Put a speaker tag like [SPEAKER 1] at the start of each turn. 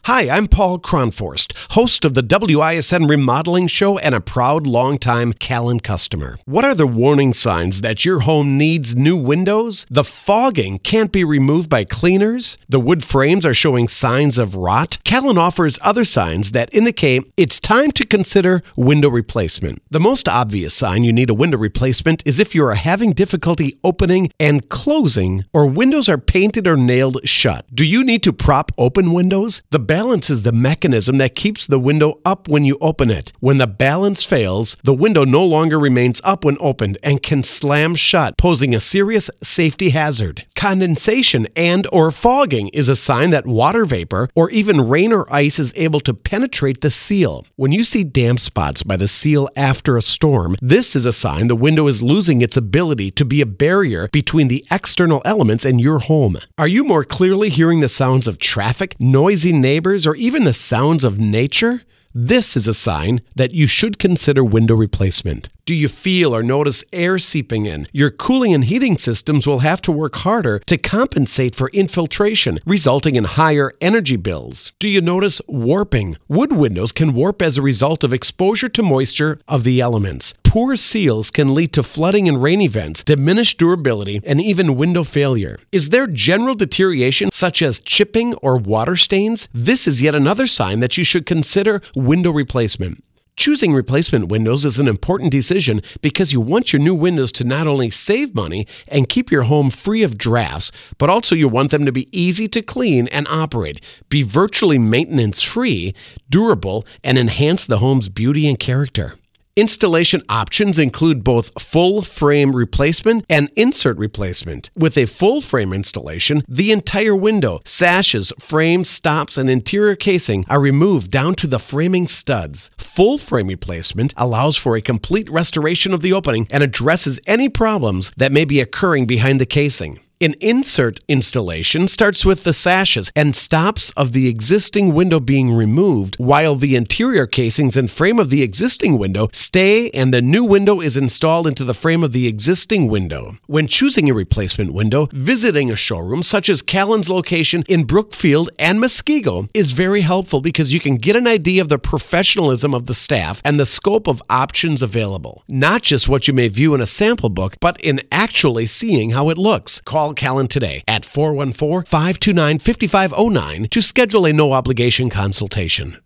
[SPEAKER 1] Hi, I'm Paul Kronforst, host of the WISN Remodeling Show and a proud longtime Callen customer. What are the warning signs that your home needs new windows? The fogging can't be removed by cleaners? The wood frames are showing signs of rot? Callen offers other signs that indicate it's time to consider window replacement. The most obvious sign you need a window replacement is if you are having difficulty opening and closing, or windows are painted or nailed shut. Do you need to prop open windows? The balance is the mechanism that keeps the window up when you open it. When the balance fails, the window no longer remains up when opened and can slam shut, posing a serious safety hazard. Condensation and or fogging is a sign that water vapor or even rain or ice is able to penetrate the seal. When you see damp spots by the seal after a storm, this is a sign the window is losing its ability to be a barrier between the external elements and your home. Are you more clearly hearing the sounds of traffic, noisy neighbors, or even the sounds of nature? This is a sign that you should consider window replacement. Do you feel or notice air seeping in? Your cooling and heating systems will have to work harder to compensate for infiltration, resulting in higher energy bills. Do you notice warping? Wood windows can warp as a result of exposure to moisture of the elements. Poor seals can lead to flooding and rain events, diminished durability, and even window failure. Is there general deterioration such as chipping or water stains? This is yet another sign that you should consider window replacement. Choosing replacement windows is an important decision because you want your new windows to not only save money and keep your home free of drafts, but also you want them to be easy to clean and operate, be virtually maintenance-free, durable, and enhance the home's beauty and character. Installation options include both full frame replacement and insert replacement. With a full frame installation, the entire window, sashes, frames, stops, and interior casing are removed down to the framing studs. Full frame replacement allows for a complete restoration of the opening and addresses any problems that may be occurring behind the casing. An insert installation starts with the sashes and stops of the existing window being removed, while the interior casings and frame of the existing window stay and the new window is installed into the frame of the existing window. When choosing a replacement window, visiting a showroom such as Callen's location in Brookfield and Muskego is very helpful because you can get an idea of the professionalism of the staff and the scope of options available. Not just what you may view in a sample book, but in actually seeing how it looks. Call Callen today at 414-529-5509 to schedule a no-obligation consultation.